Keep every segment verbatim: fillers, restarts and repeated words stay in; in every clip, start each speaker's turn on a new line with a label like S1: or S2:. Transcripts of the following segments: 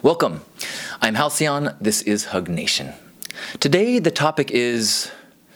S1: Welcome. I'm Halcyon. This is Hug Nation. Today, the topic is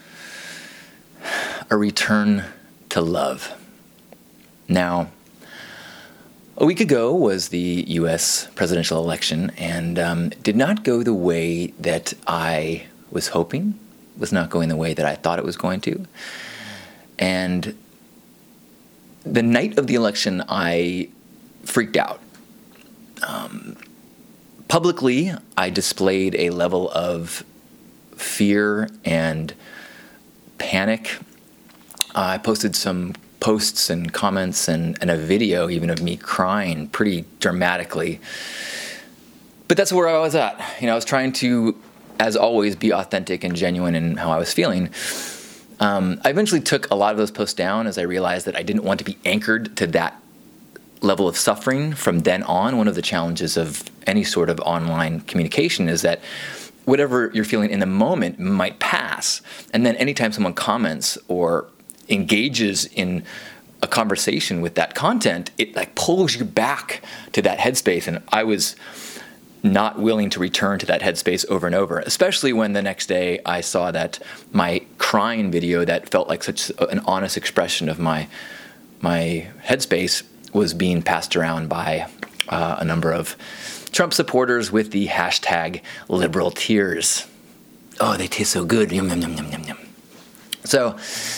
S1: a return to love. Now, a week ago was the U S presidential election, and um, did not go the way that I was hoping, was not going the way that I thought it was going to. And the night of the election, I freaked out. Um, publicly, I displayed a level of fear and panic. Uh, I posted some posts and comments and, and a video even of me crying pretty dramatically. But that's where I was at. You know, I was trying to, as always, be authentic and genuine in how I was feeling. Um, I eventually took a lot of those posts down as I realized that I didn't want to be anchored to that level of suffering from then on. One of the challenges of any sort of online communication is that whatever you're feeling in the moment might pass. And then anytime someone comments or engages in a conversation with that content, it like pulls you back to that headspace. And I was not willing to return to that headspace over and over, especially when the next day I saw that my crying video that felt like such an honest expression of my my headspace was being passed around by uh, a number of Trump supporters with the hashtag liberal tears. Oh, they taste so good. Yum, yum, yum, yum, yum, yum. So,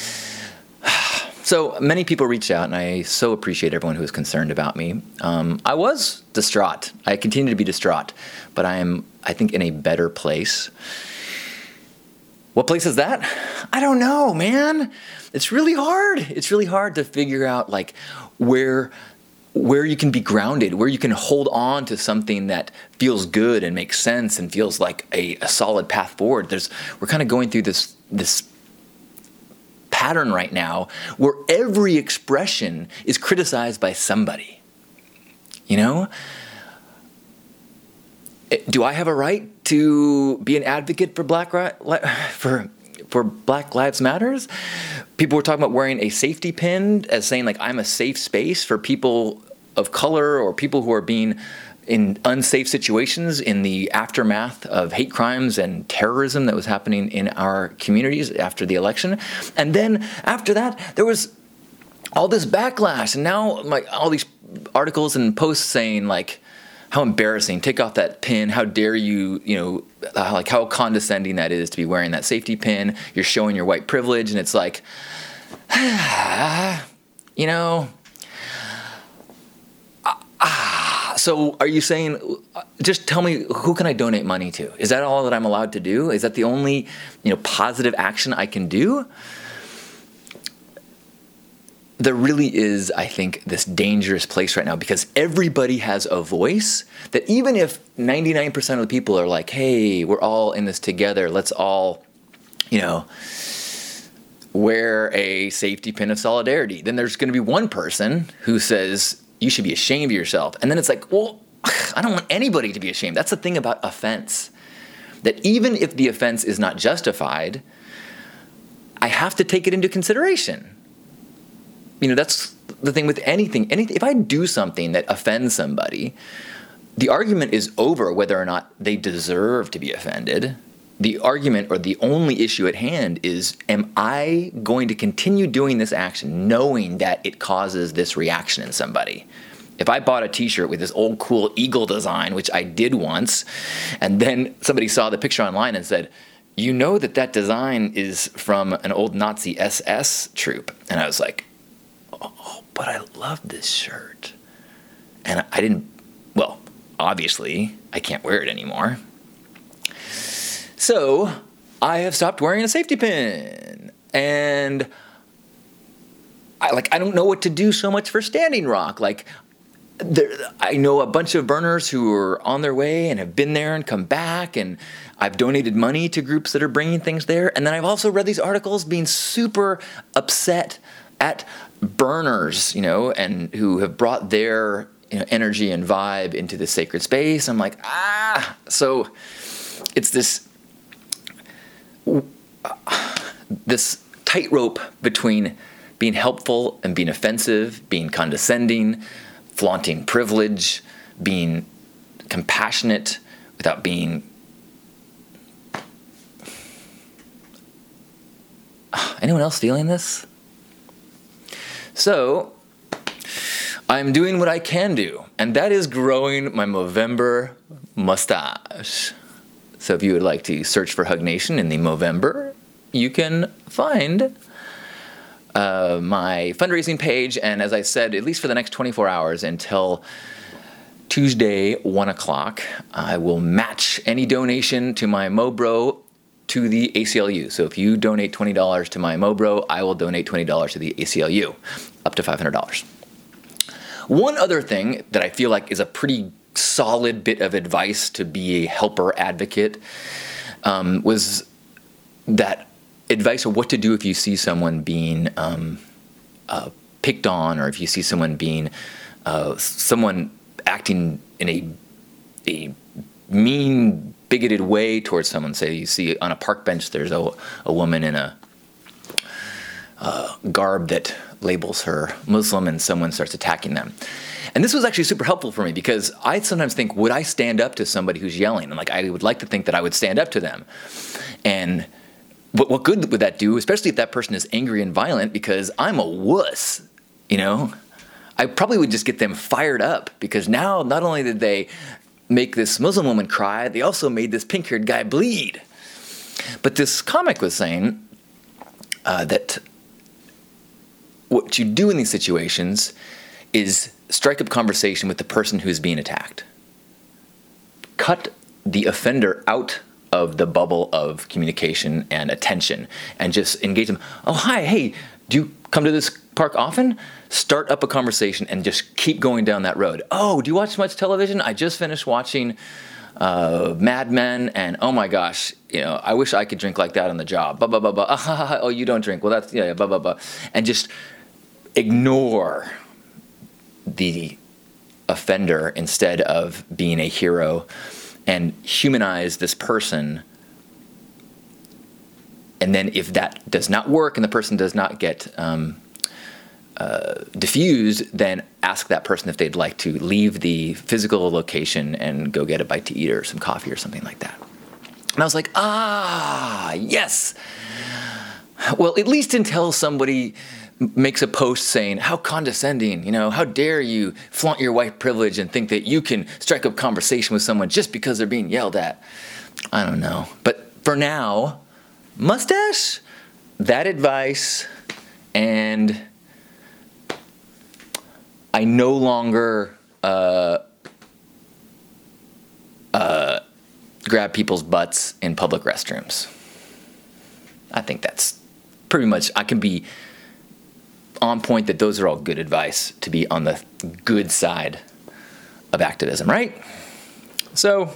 S1: so many people reached out, and I so appreciate everyone who was concerned about me. Um, I was distraught. I continue to be distraught, but I am, I think, in a better place. What place is that? I don't know, man. It's really hard. It's really hard to figure out like where where you can be grounded, where you can hold on to something that feels good and makes sense and feels like a, a solid path forward. There's we're kind of going through this this pattern right now where every expression is criticized by somebody. You know? Do I have a right to be an advocate for Black for for Black Lives Matters? People were talking about wearing a safety pin as saying like I'm a safe space for people of color or people who are being in unsafe situations in the aftermath of hate crimes and terrorism that was happening in our communities after the election. And then after that, there was all this backlash, and now like all these articles and posts saying like, how embarrassing, take off that pin, how dare you, you know, uh, like how condescending that is to be wearing that safety pin, you're showing your white privilege, and it's like, you know, uh, so are you saying, just tell me, who can I donate money to? Is that all that I'm allowed to do? Is that the only, you know, positive action I can do? There really is, I think, this dangerous place right now because everybody has a voice that even if ninety-nine percent of the people are like, hey, we're all in this together, let's all, you know, wear a safety pin of solidarity, then there's going to be one person who says, you should be ashamed of yourself. And then it's like, well, I don't want anybody to be ashamed. That's the thing about offense, that even if the offense is not justified, I have to take it into consideration. You know, that's the thing with anything. Anything. If I do something that offends somebody, the argument is over whether or not they deserve to be offended. The argument or the only issue at hand is, am I going to continue doing this action knowing that it causes this reaction in somebody? If I bought a t-shirt with this old cool eagle design, which I did once, and then somebody saw the picture online and said, you know that that design is from an old Nazi S S troop. And I was like, oh, but I love this shirt. And I didn't, well, obviously, I can't wear it anymore. So I have stopped wearing a safety pin. And I like I don't know what to do so much for Standing Rock. Like, there, I know a bunch of burners who are on their way and have been there and come back, and I've donated money to groups that are bringing things there. And then I've also read these articles being super upset at burners, you know, and who have brought their, you know, energy and vibe into this sacred space. I'm like, ah, so it's this this tightrope between being helpful and being offensive, being condescending, flaunting privilege, being compassionate, without being... Anyone else feeling this? So, I'm doing what I can do, and that is growing my Movember mustache. So if you would like to search for Hug Nation in the Movember, you can find uh, my fundraising page. And as I said, at least for the next twenty-four hours until Tuesday, one o'clock, I will match any donation to my Mobro to the A C L U. So if you donate twenty dollars to my Mobro, I will donate twenty dollars to the A C L U, up to five hundred dollars. One other thing that I feel like is a pretty solid bit of advice to be a helper advocate um, was that advice of what to do if you see someone being um, uh, picked on, or if you see someone being uh, someone acting in a a mean, bigoted way towards someone. Say you see on a park bench there's a, a woman in a uh, garb that labels her Muslim, and someone starts attacking them. And this was actually super helpful for me, because I sometimes think, would I stand up to somebody who's yelling? And like, I would like to think that I would stand up to them. And what, what good would that do, especially if that person is angry and violent, because I'm a wuss, you know? I probably would just get them fired up, because now not only did they make this Muslim woman cry, they also made this pink-haired guy bleed. But this comic was saying uh, that what you do in these situations is strike up conversation with the person who's being attacked. Cut the offender out of the bubble of communication and attention, and just engage them. Oh, hi, hey, do you come to this park often? Start up a conversation and just keep going down that road. Oh, do you watch much television? I just finished watching uh, Mad Men, and oh my gosh, you know, I wish I could drink like that on the job. Blah, blah, blah, blah. Ah, oh, you don't drink. Well, that's, yeah, blah, blah, blah. And just ignore the offender instead of being a hero, and humanize this person. And then if that does not work and the person does not get um, uh, diffused, then ask that person if they'd like to leave the physical location and go get a bite to eat or some coffee or something like that. And I was like, ah, yes. Well, at least until somebody makes a post saying, how condescending, you know, how dare you flaunt your white privilege and think that you can strike up conversation with someone just because they're being yelled at. I don't know. But for now, mustache, that advice, and I no longer uh, uh, grab people's butts in public restrooms. I think that's pretty much, I can be on point that those are all good advice to be on the good side of activism, right? So,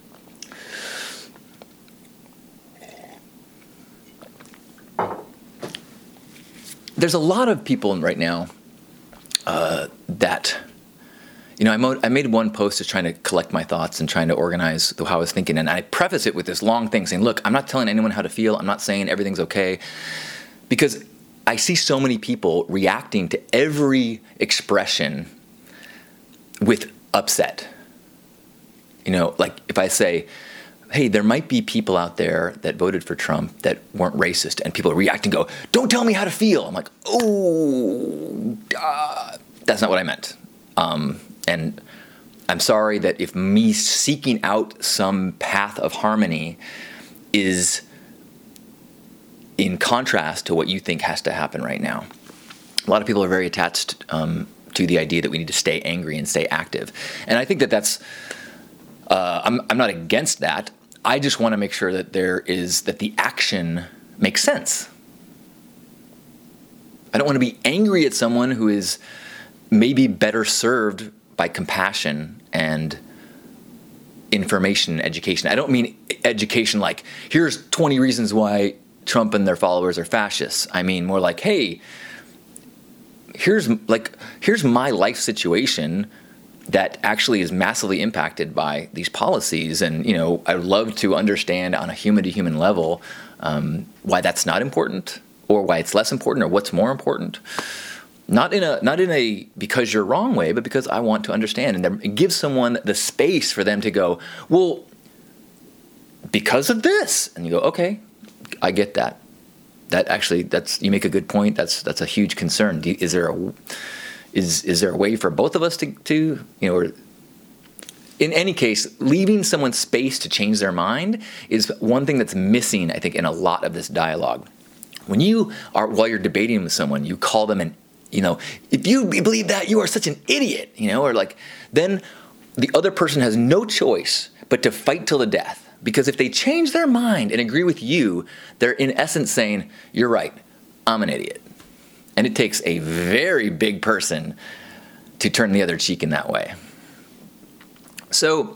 S1: there's a lot of people right now uh, that, you know, I, mo- I made one post just trying to collect my thoughts and trying to organize how I was thinking, and I preface it with this long thing saying, look, I'm not telling anyone how to feel. I'm not saying everything's okay, because I see so many people reacting to every expression with upset. You know, like if I say, hey, there might be people out there that voted for Trump that weren't racist, and people react and go, don't tell me how to feel. I'm like, oh, uh, that's not what I meant. Um, and I'm sorry that if me seeking out some path of harmony is in contrast to what you think has to happen right now. A lot of people are very attached um, to the idea that we need to stay angry and stay active. And I think that that's, uh, I'm, I'm not against that. I just want to make sure that there is, that the action makes sense. I don't want to be angry at someone who is maybe better served by compassion and information and education. I don't mean education like, here's twenty reasons why Trump and their followers are fascists. I mean more like, hey, here's like here's my life situation that actually is massively impacted by these policies, and you know, I'd love to understand on a human to human level um, why that's not important, or why it's less important, or what's more important. Not in a not in a because you're wrong way, but because I want to understand. And then it gives someone the space for them to go, well, because of this. And you go, okay, I get that. That actually, that's you make a good point. That's that's a huge concern. Do you, is there a is is there a way for both of us to, to you know, or in any case, leaving someone space to change their mind is one thing that's missing, I think, in a lot of this dialogue. When you are, while you're debating with someone, you call them an, you know, if you believe that, you are such an idiot, you know, or like, then the other person has no choice but to fight till the death. Because if they change their mind and agree with you, they're in essence saying, you're right, I'm an idiot. And it takes a very big person to turn the other cheek in that way. So,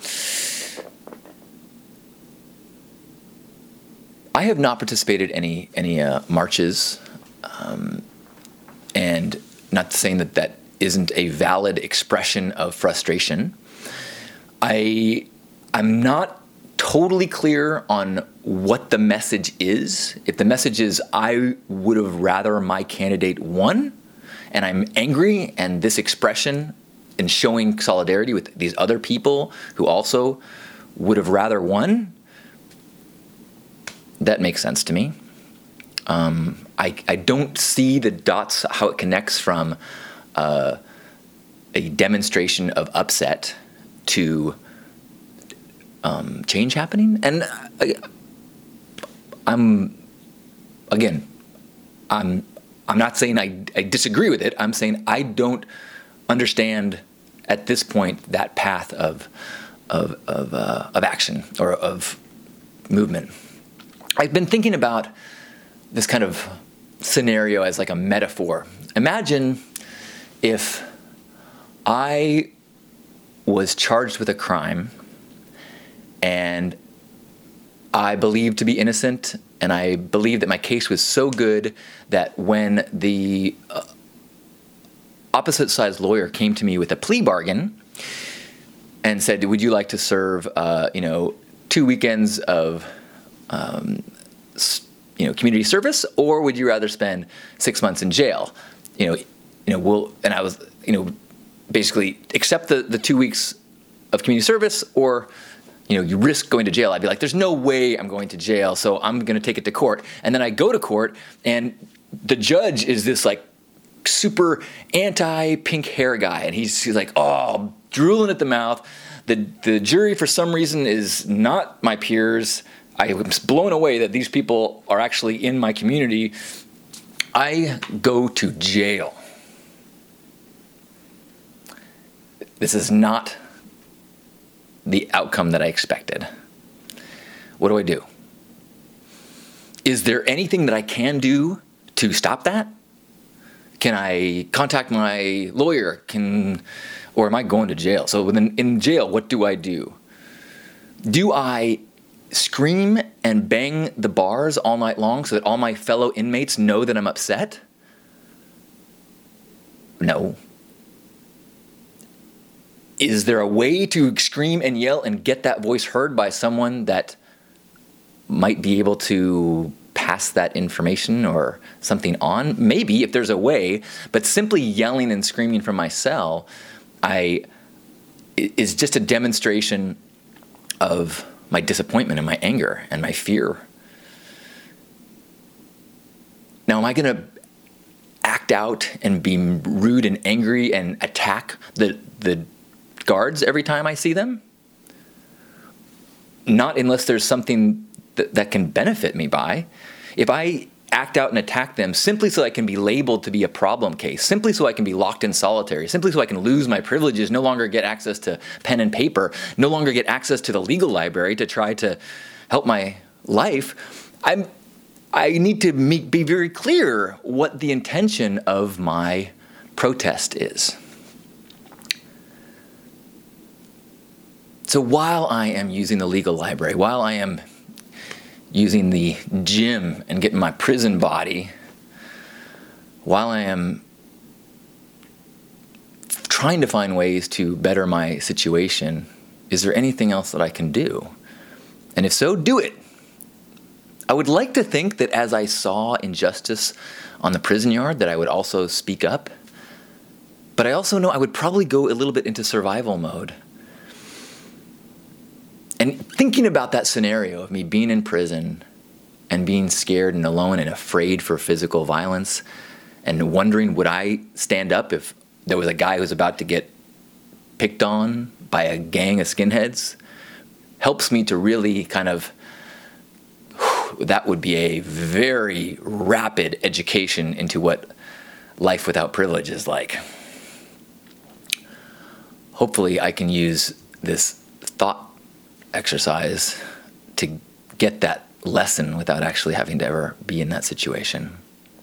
S1: I have not participated in any, any uh, marches, um, and not saying that that isn't a valid expression of frustration. I, I'm not totally clear on what the message is. If the message is, I would have rather my candidate won, and I'm angry, and this expression in showing solidarity with these other people who also would have rather won, that makes sense to me. Um, I, I don't see the dots, how it connects from uh, a demonstration of upset to um, change happening. And I, I'm, again, I'm I'm not saying I, I disagree with it. I'm saying I don't understand at this point that path of of of, uh, of action or of movement. I've been thinking about this kind of scenario as like a metaphor. Imagine if I was charged with a crime and I believed to be innocent, and I believed that my case was so good that when the uh, opposite side's lawyer came to me with a plea bargain and said, would you like to serve, uh, you know, two weekends of, um, you know, community service, or would you rather spend six months in jail? You know, you know, we'll, and I was, you know, basically accept the, the two weeks of community service, or, you know, you risk going to jail. I'd be like, there's no way I'm going to jail, so I'm going to take it to court. And then I go to court, and the judge is this like super anti-pink hair guy, and he's, he's like, oh, drooling at the mouth. The the jury, for some reason, is not my peers. I was blown away that these people are actually in my community. I go to jail. This is not the outcome that I expected. What do I do? Is there anything that I can do to stop that? Can I contact my lawyer? Can, or am I going to jail? So within, in jail, what do I do? Do I scream and bang the bars all night long so that all my fellow inmates know that I'm upset? No. Is there a way to scream and yell and get that voice heard by someone that might be able to pass that information or something on? Maybe, if there's a way, but simply yelling and screaming from my cell I is just a demonstration of my disappointment and my anger and my fear. Now, am I going to act out and be rude and angry and attack the the guards every time I see them? Not unless there's something th- that can benefit me by. If I act out and attack them simply so I can be labeled to be a problem case, simply so I can be locked in solitary, simply so I can lose my privileges, no longer get access to pen and paper, no longer get access to the legal library to try to help my life, I'm, I need to make, be very clear what the intention of my protest is. So while I am using the legal library, while I am using the gym and getting my prison body, while I am trying to find ways to better my situation, is there anything else that I can do? And if so, do it. I would like to think that as I saw injustice on the prison yard, that I would also speak up. But I also know I would probably go a little bit into survival mode. And thinking about that scenario of me being in prison and being scared and alone and afraid for physical violence and wondering, would I stand up if there was a guy who was about to get picked on by a gang of skinheads, helps me to really kind of, whew, that would be a very rapid education into what life without privilege is like. Hopefully I can use this thought exercise to get that lesson without actually having to ever be in that situation.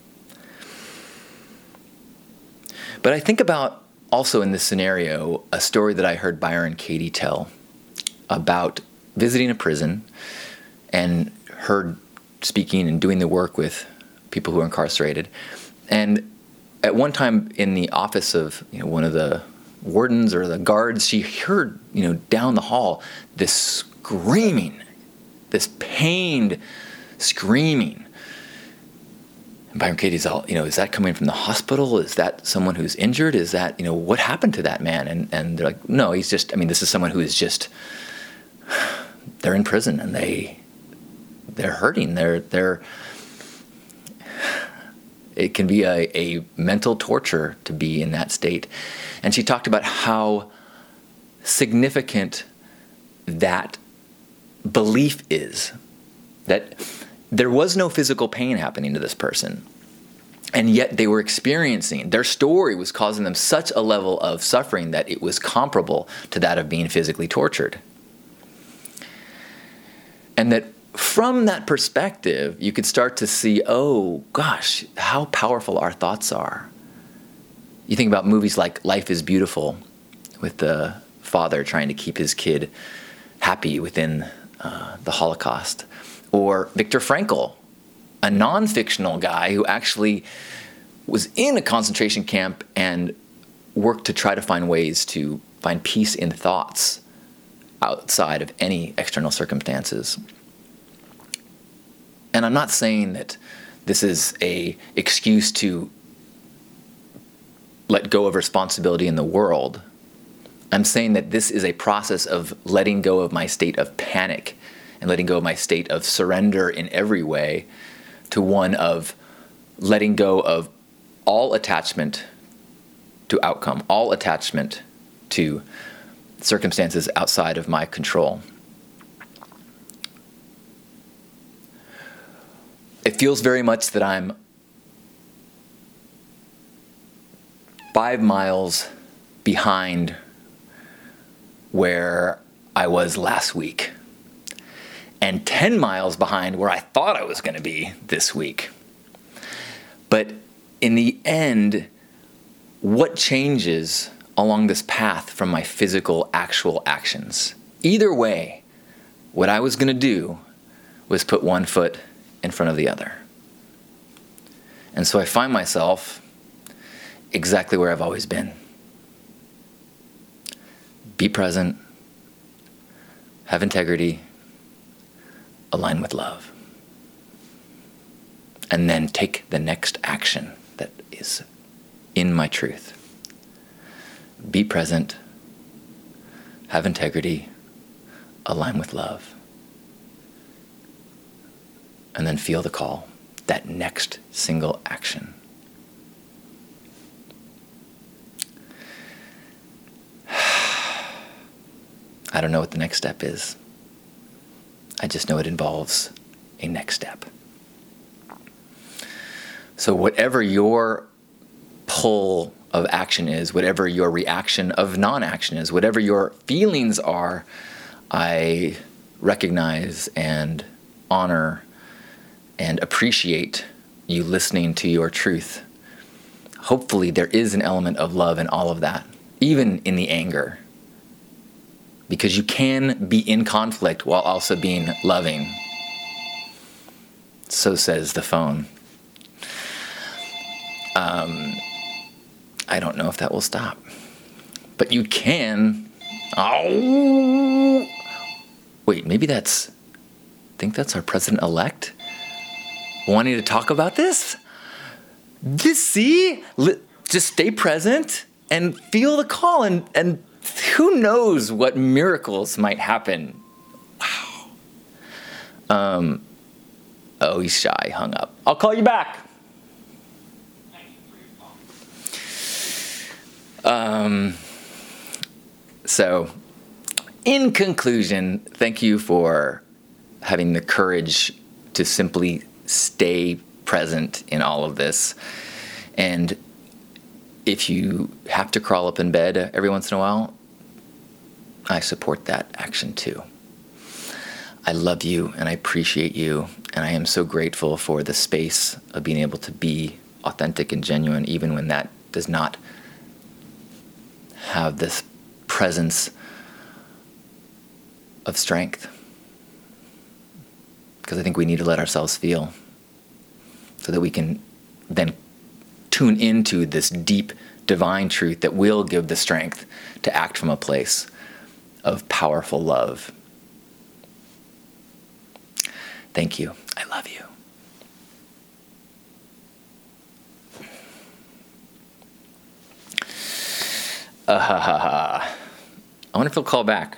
S1: But I think about also in this scenario a story that I heard Byron Katie tell about visiting a prison and her speaking and doing the work with people who are incarcerated. And at one time in the office of, you know, one of the wardens or the guards, she heard, you know, down the hall this screaming, this pained screaming. And Byron Katie's all, you know, is that coming from the hospital? Is that someone who's injured? Is that, you know, what happened to that man? And and they're like, no, he's just, I mean, this is someone who is just, they're in prison and they, they're hurting. They're, they're, it can be a, a mental torture to be in that state. And she talked about how significant that belief is, that there was no physical pain happening to this person, and yet they were experiencing, their story was causing them such a level of suffering that it was comparable to that of being physically tortured. And that from that perspective, you could start to see, oh gosh, how powerful our thoughts are. You think about movies like Life is Beautiful, with the father trying to keep his kid happy within uh, the Holocaust. Or Viktor Frankl, a non-fictional guy who actually was in a concentration camp and worked to try to find ways to find peace in thoughts outside of any external circumstances. And I'm not saying that this is an excuse to let go of responsibility in the world. I'm saying that this is a process of letting go of my state of panic and letting go of my state of surrender in every way to one of letting go of all attachment to outcome, all attachment to circumstances outside of my control. It feels very much that I'm five miles behind where I was last week, and ten miles behind where I thought I was going to be this week. But in the end, what changes along this path from my physical, actual actions? Either way, what I was going to do was put one foot in front of the other. And so I find myself exactly where I've always been. Be present, have integrity, align with love, and then take the next action that is in my truth. Be present, have integrity, align with love, and then feel the call, that next single action. I don't know what the next step is. I just know it involves a next step. So whatever your pull of action is, whatever your reaction of non-action is, whatever your feelings are, I recognize and honor and appreciate you listening to your truth. Hopefully there is an element of love in all of that, even in the anger. Because you can be in conflict while also being loving. So says the phone. Um, I don't know if that will stop. But you can. Oh! Wait, maybe that's, I think that's our president-elect wanting to talk about this? This, see? Just stay present. and feel the call, and, and who knows what miracles might happen. Wow. Um, oh, he's shy, hung up. I'll call you back. Um, so, in conclusion, thank you for having the courage to simply stay present in all of this. And if you have to crawl up in bed every once in a while, I support that action too. I love you and I appreciate you, and I am so grateful for the space of being able to be authentic and genuine, even when that does not have this presence of strength. Because I think we need to let ourselves feel so that we can then tune into this deep divine truth that will give the strength to act from a place of powerful love. Thank you. I love you. Uh, I wonder if he'll call back.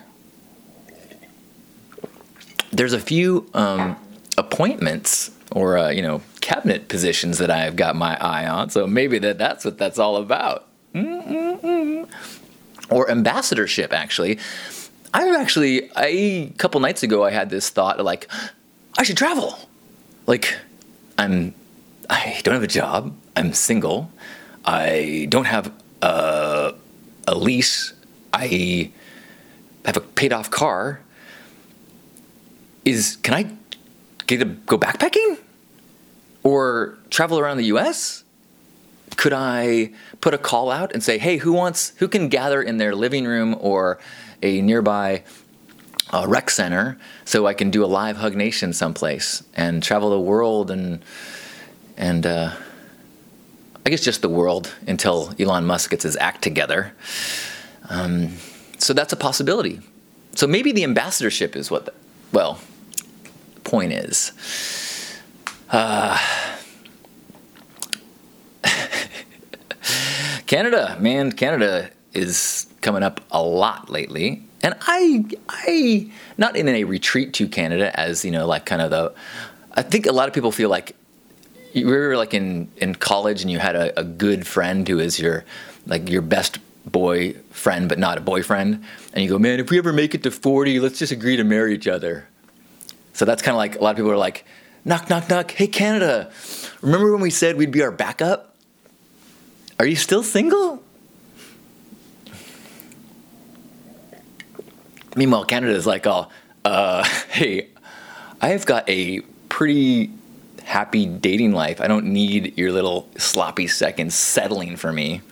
S1: There's a few um, appointments or, uh, you know, cabinet positions that I've got my eye on, so maybe that that's what that's all about. Mm-mm-mm. Or ambassadorship, actually. I actually, I, a couple nights ago, I had this thought of like, I should travel. Like, I'm, I don't have a job. I'm single. I don't have a, a lease. I have a paid-off car. Is, can I get to go backpacking? Or travel around the U S? Could I put a call out and say, hey, who wants, who can gather in their living room or a nearby uh, rec center so I can do a live Hug Nation someplace and travel the world and, and uh, I guess just the world until Elon Musk gets his act together. Um, so that's a possibility. So maybe the ambassadorship is what the, well, the point is. Uh, Canada, man, Canada is coming up a lot lately. And I, I, not in a retreat to Canada as, you know, like kind of the, I think a lot of people feel like you were like in, in college and you had a, a good friend who is your, like your best boy friend, but not a boyfriend. And you go, man, if we ever make it to forty, let's just agree to marry each other. So that's kind of like, a lot of people are like, knock, knock, knock. Hey, Canada, remember when we said we'd be our backup? Are you still single? Meanwhile, Canada is like, oh, uh, hey, I've got a pretty happy dating life. I don't need your little sloppy seconds settling for me.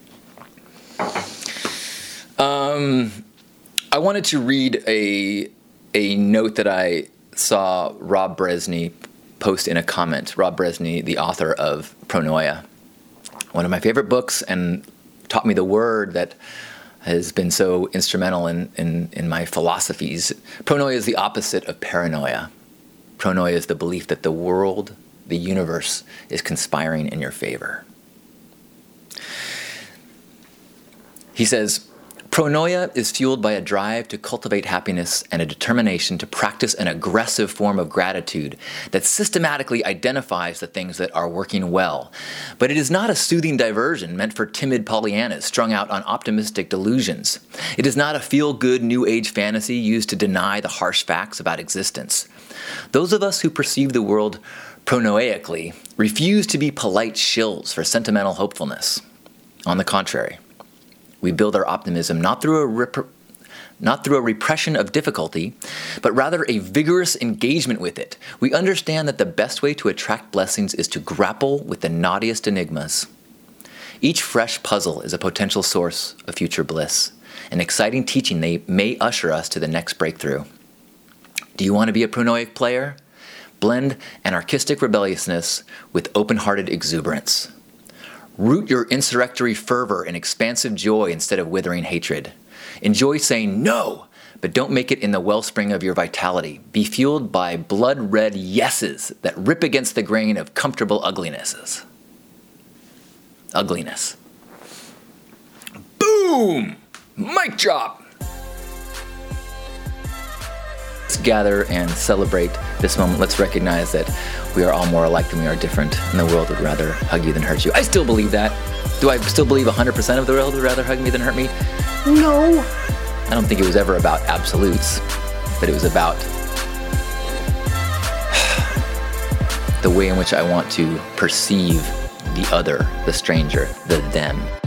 S1: Um, I wanted to read a a note that I saw Rob Bresney post in a comment. Rob Bresney, the author of Pronoia, one of my favorite books, and taught me the word that has been so instrumental in, in, in my philosophies. Pronoia is the opposite of paranoia. Pronoia is the belief that the world, the universe, is conspiring in your favor. He says, Pronoia is fueled by a drive to cultivate happiness and a determination to practice an aggressive form of gratitude that systematically identifies the things that are working well. But it is not a soothing diversion meant for timid Pollyannas strung out on optimistic delusions. It is not a feel-good New Age fantasy used to deny the harsh facts about existence. Those of us who perceive the world pronoiacally refuse to be polite shills for sentimental hopefulness. On the contrary, we build our optimism not through a rep- not through a repression of difficulty, but rather a vigorous engagement with it. We understand that the best way to attract blessings is to grapple with the naughtiest enigmas. Each fresh puzzle is a potential source of future bliss, an exciting teaching they may usher us to the next breakthrough. Do you want to be a pronoic player? Blend anarchistic rebelliousness with open-hearted exuberance. Root your insurrectory fervor in expansive joy instead of withering hatred. Enjoy saying no, but don't make it in the wellspring of your vitality. Be fueled by blood-red yeses that rip against the grain of comfortable uglinesses. Ugliness. Boom! Mic drop! Let's gather and celebrate this moment. Let's recognize that we are all more alike than we are different, and the world would rather hug you than hurt you. I still believe that. Do I still believe one hundred percent of the world would rather hug me than hurt me? No. I don't think it was ever about absolutes, but it was about the way in which I want to perceive the other, the stranger, the them.